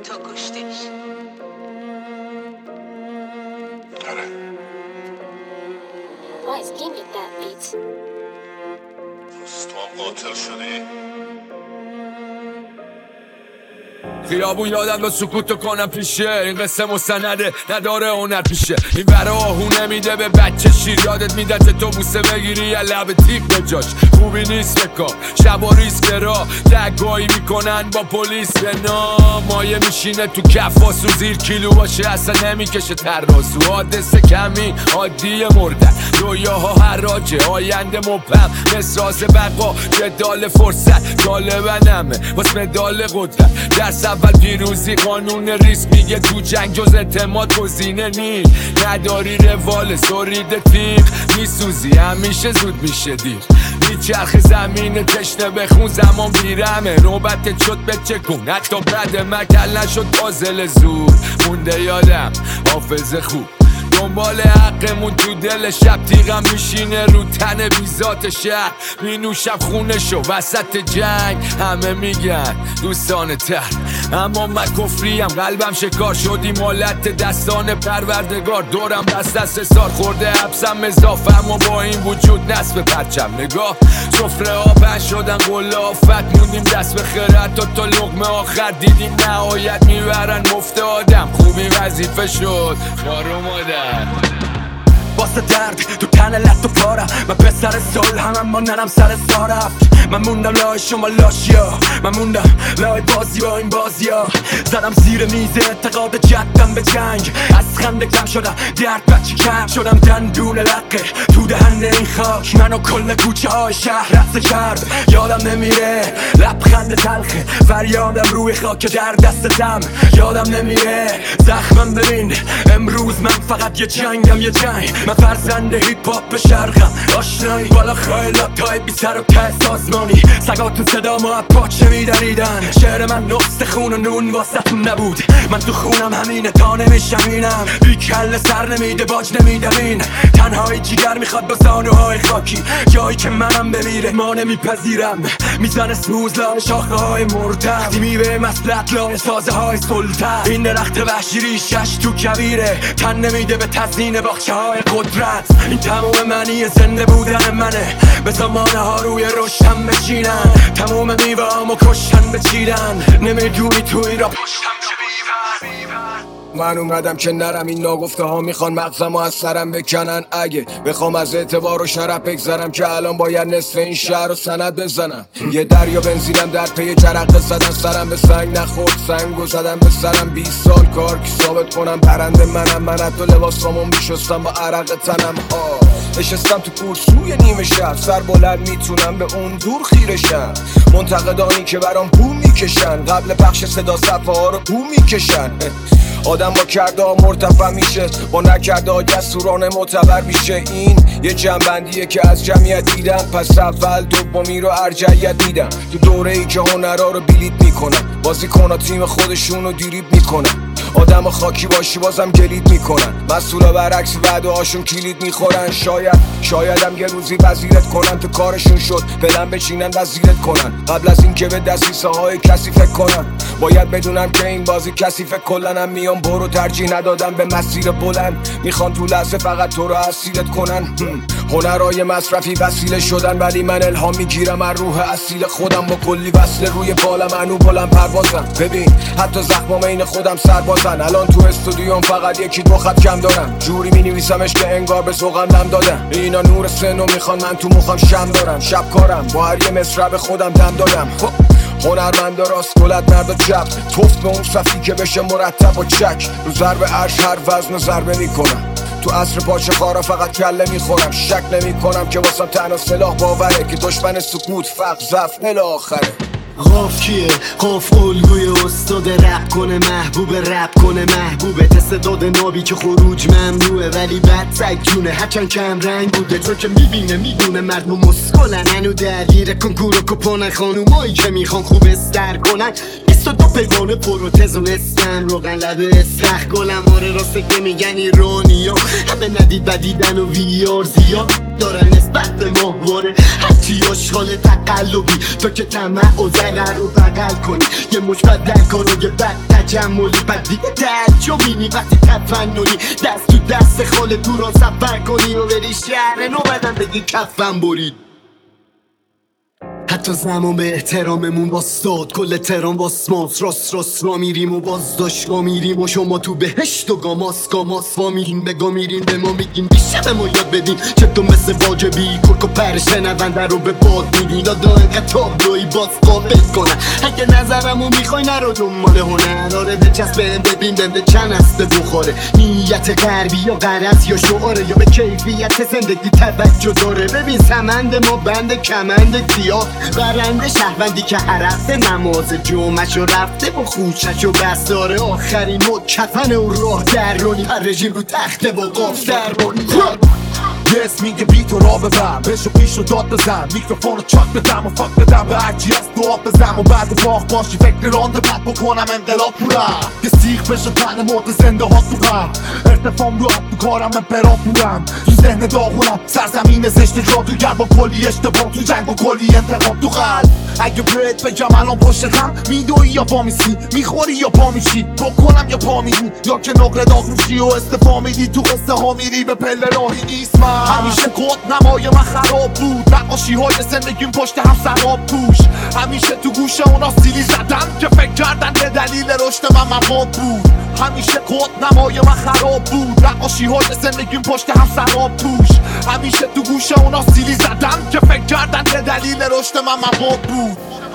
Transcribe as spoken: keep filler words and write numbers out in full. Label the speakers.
Speaker 1: تو کشتیش.
Speaker 2: آره
Speaker 3: Boys, give me that beat.
Speaker 2: تو هم قاتل شدی؟
Speaker 4: خیابون یادم با سکوتو کنم پیشه، این قصه مستنده نداره هنر پیشه، این برا آهو نمیده به بچه شیر، یادت میده تو بوسه بگیری یا لب تیغ به جاش، خوبی نیست بکار شب و ریسک را دگایی میکنن با پلیس به نام، مایه میشینه تو کفاس و زیر کیلو باشه اصلا نمیکشه ترازو، حادثه کمی عادی مردن، رویاها حراجه آینده مبهم، مسراز بقا جدال فرصت طالبنمه واس مدال قدرت، درس اول پیروزی قانون ریسک میگه تو جنگ جز اعتماد گزینه نی، نداری روال سرید تیغ میسوزی همیشه زود میشه دیر، میچرخ زمین تشنه بخون زمان بیرمه، نوبت شد به چه کن حتی بعد مکل نشد پازل زور، مونده یادم حافظ خوب دنبال حقمون تو دل شب، تیغم میشینه رو تن بیزات شهر، مینوشم خونه شو وسط جنگ، همه میگن دوستان تر اما من کفریم، قلبم شکار شدی مالت دستان پروردگار، دورم دست دست سار خورده حبسم اضافم و با این وجود نصف پرچم، نگاه سفره ها پش شدن قله آفت، موندیم دست به خیرت تا تا لقمه آخر، دیدیم نهایت میبرن مفت آدم، خوبی وظیفه شد خار اومدن
Speaker 5: واسه درد تو تن لط و پارم، من پسر صلح هم اما نرم سر سا رفت، من موندم لای شما لاشیا، من موندم لای بازی با این بازیا، زدم زیر میز اعتقاد جدم به جنگ، از خنده کم شدم درد بچه کم شدم دندون لقه تو دهن این خاک، منو کل کوچه های شهر رفته کرد، یادم نمیره لبخند تلخه فریادم روی خاک در دستم، یادم نمیره زخمم ببین امروز من فقط یه جنگم یه جنگ، من فرزند هیپ هاپ شرقم آشنایی بالا خیلات تای بی سر و ته سازمانی، سگاتون صدا ما از پاچه میدریدن، شعر من نقص خون و نون واسهتون نبود، من تو خونم همینه تا نمیشمینم، بی کل سر نمیده باج نمیدم این، تنهایی جیگر میخواد با زانوهای خاکی، جایی که منم بمیره ما نمیپذیرم، میزنه سوز لان شاخه های مرتب، میوه مسلط لان سازه های سلطت، این درخت وحشی ریشش تو کبیره، تن نمیده به تزیین باخچه های قدرت، این تموم معنی زنده بودن منه، به زمانه ها روی روشن بچینن، تموم میوه همو کشتن بچیدن، نمیدونی توی را پشتم چه بیور. من اومدم که نرم این ناگفته ها میخوان مغزمو از سرم بکنن، اگه بخوام از اعتبار و شرف بگذرم که الان باید نصف این شهر رو سند بزنم، یه دریا بنزینم در پی جرقه زدن، سرم به سنگ نخورد سنگو زدم به سرم، بیست سال کار که ثابت کنم برنده منم، من حتی لباسامو میشستم با عرق تنم ها، نشستم تو کرسوی نیمه شب سر بلند میتونم به اون دور خیرشم، منتقدانی که برام بو میکشن قبل پخش صدا صفحه ها رو بو میکشن، آدم با کرده ها مرتفع میشه با نکرده ها جسورانه معتبر میشه، این یه جنبندیه که از جمعیت دیدم، پس اول دومی رو ارجعیت میدم، تو دوره ای که هنرها رو بلیت میکنن، بازیکن ها تیم خودشون رو دیریب میکنن، آدم خاکی باشی بازم گلید میکنن، مسئولا برعکس وعده هاشون کلید میخورن، شاید شایدم یه روزی وزیرت کنن، تو کارشون شد پلن بچینن وزیرت کنن، قبل از اینکه به دسیسه های کسی فکر کنن، باید بدونم که این بازی کثیفه کلنم، میام برو ترجیح ندادم به مسیر بلند، میخوان تو لحظه فقط تو رو اسیرت کنن، هنرهای مصرفی وسیله شدن، ولی من الهام میگیرم از روح اصیل خودم، با کلی وصله روی بالم انو بلند پروازم، ببین حتی زخمام این خودم سربازن، الان تو استودیوم فقط یکی دو خط کم دارم، جوری مینویسمش که انگار به سوقم نم دادم، اینا نور سنو میخوان من تو مخم شم دارم، شب کارم با هر یه مصرع به خودم دم دادم، هنرمند راست گلت مرد و جب، توفت به اون صفی که بشه مرتب و چک، رو ضرب عرش هر وزن ضربه میکنم، تو عصر پاچه خارا فقط کله میخورم، شک نمی کنم که واسم تنها سلاح باوره که دشمن سکوت فقر ضعف الاخره.
Speaker 6: قاف کیه؟ قاف الگوی استاد رپ کنه، محبوب رپ کنه، محبوبه استعداد نابی که خروج ممنوعه، ولی بد سگ جونه هرچند کم رنگ بوده، چون که میبینه میدونه مردم مسکلن، هنو درگیر کنکور و کپانن، خانومایی که میخوان خوب استر کنن، بیست و دو پیگانه پروتز و نستن روغن لبه استخ گلم، آره راست که میگن ایرانی ها همه ندید بدیدن و ویار زیاد دارن وقت ماهواره هرچی آشغال تقلبی تو که طمع و ضرر رو بغل کنی یه مش بدل کن و یه بد تجملی بعد دیگه تعجبینی وقتی تفننی دست تو دست خاله تو را سفر کنی و بری شهر نو بدن بگی کفن برید حتی زمان به احتراممون باستاد کل تهران واسماس راست راست را میریم و باز داشت را میریم و شما تو بهشت و گاماس گاماس وا میریم به گا میریم به ما میگیم بیشه به ما یاد بدین چه تو مثل واجبی کرک و پر شنونده رو به باد میدین دادا انقدر تابلوی باز قابل کنن اگه نظرمو میخوای نرو دنبال هنر آره بچسب بهم ببین بنده چند هسته بخوره نیت غربی یا غرض یا شعاره یا به کیفیت زندگی توجه داره ببین سمند ما بند کمند سیاه برنده شهروندی که هر هفته نماز جمعش و رفته با خوشش و بس داره آخرین مد کفن و راه درونی هر رژیم رو تخته با قاف درمانی
Speaker 1: یس میگه بیت و را ببر بشو پیش و داد بزن میکروفون رو چاک بدم و فاک بدم به هرچی از دعا بزن و بعد باخ باشی فکر رانده بعد بکنم انقلاب تو رفت که سیخ بشه تن مرد زنده ها تو غم ارتفام رو تو کارم امپراتورم تو ذهن داغونم سرزمین زشت جادوگر با کلی اشتباه تو جنگ و کلی انتقام تو قلب اگه برد بگم الان پشت هم میدوی یا پا میسی میخوری یا پا میشی بکنم یا پا میدی یا که نقره داغ میشی و استفا میدی تو قصه ها میری به پله راهی نیست من همیشه کد نمای من خراب بود نقاشی های زندگیم پشت هم سراب توش همیشه تو گوشه اونا سیلی زدم که فکر کردن به دلیل رشد من مواد بود همیشه کد نمای من خراب بود نقاشی های زندگیم پشت هم سراب توش همیشه تو گوشه اونا سیلی زدم که فکر کردن به دلیل رشد من مواد بود